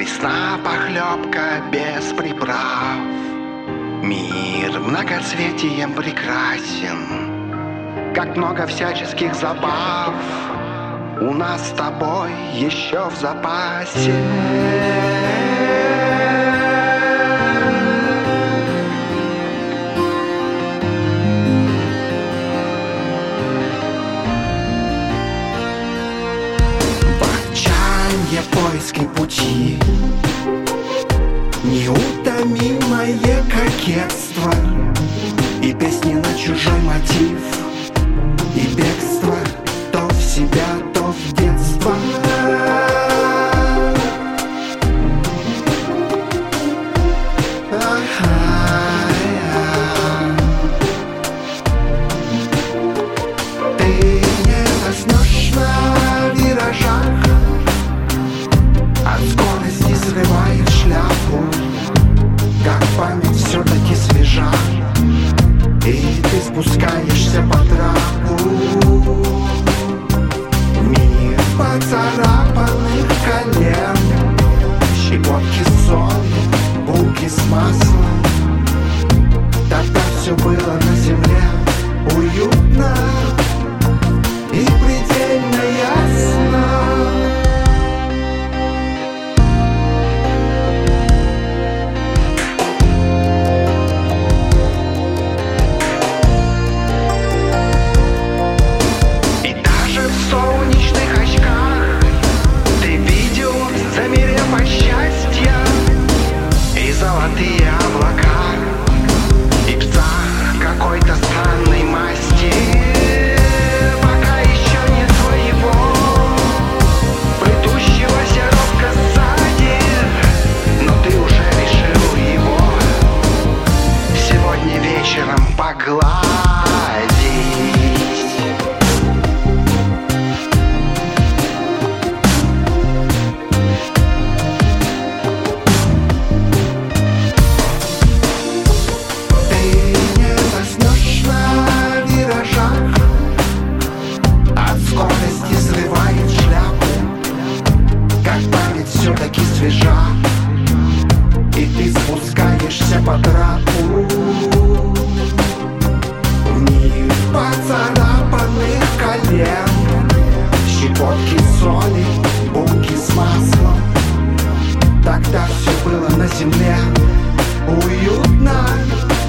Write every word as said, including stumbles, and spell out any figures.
Пресна похлебка без приправ. Мир многоцветием прекрасен, как много всяческих забав у нас с тобой еще в запасе. Поиски пути, неутомимое кокетство, и песни на чужой мотив, и бегство то в себя, то в детство. Ты не заснешь на виражах, от скорости срывает шляпу, как память все-таки свежа, и ты спускаешься по трапу. Мир поцарапанных колен, щепотки соли, булки с маслом. Тогда все было на земле уютно и предельно ясно. Золотые облака и птах какой-то странной масти. Пока еще нет твоего плетущегося робко сзади, но ты уже решил его сегодня вечером погладить. Все-таки свежа, и ты спускаешься по трапу. Мир поцарапанных колен, щепотки соли, булки с маслом. Тогда все было на земле уютно